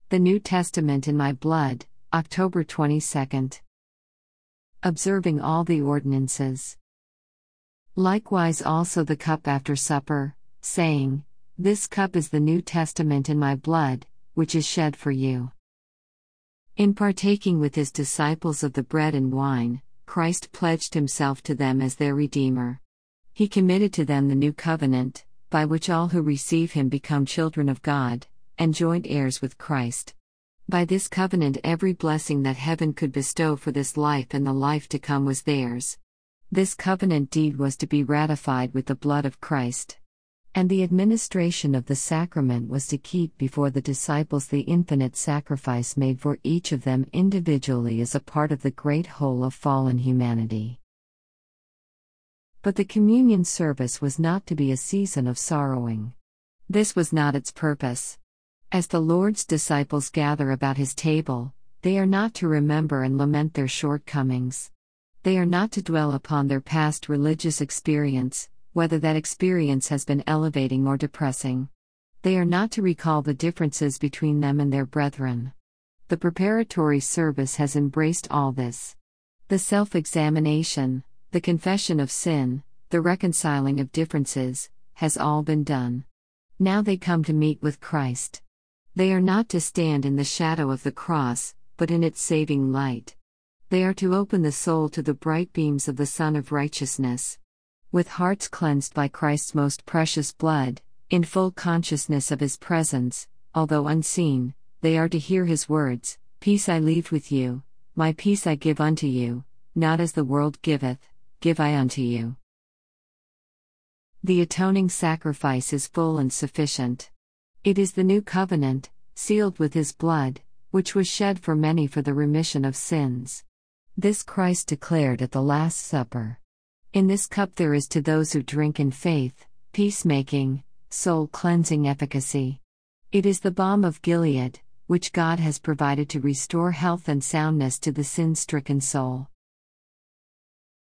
The New Testament in my blood, October 22nd. Observing all the ordinances. Likewise also the cup after supper, saying, This cup is the New Testament in my blood, which is shed for you. In partaking with his disciples of the bread and wine, Christ pledged himself to them as their Redeemer. He committed to them the new covenant, by which all who receive him become children of God, and joint heirs with Christ. By this covenant every blessing that heaven could bestow for this life and the life to come was theirs. This covenant deed was to be ratified with the blood of Christ. And the administration of the sacrament was to keep before the disciples the infinite sacrifice made for each of them individually as a part of the great whole of fallen humanity. But the communion service was not to be a season of sorrowing. This was not its purpose. As the Lord's disciples gather about his table, they are not to remember and lament their shortcomings. They are not to dwell upon their past religious experience, whether that experience has been elevating or depressing. They are not to recall the differences between them and their brethren. The preparatory service has embraced all this. The self-examination, the confession of sin, the reconciling of differences, has all been done. Now they come to meet with Christ. They are not to stand in the shadow of the cross, but in its saving light. They are to open the soul to the bright beams of the Sun of Righteousness. With hearts cleansed by Christ's most precious blood, in full consciousness of his presence, although unseen, they are to hear his words, Peace I leave with you, my peace I give unto you, not as the world giveth, give I unto you. The atoning sacrifice is full and sufficient. It is the new covenant, sealed with his blood, which was shed for many for the remission of sins. This Christ declared at the Last Supper. In this cup there is to those who drink in faith, peacemaking, soul-cleansing efficacy. It is the balm of Gilead, which God has provided to restore health and soundness to the sin-stricken soul.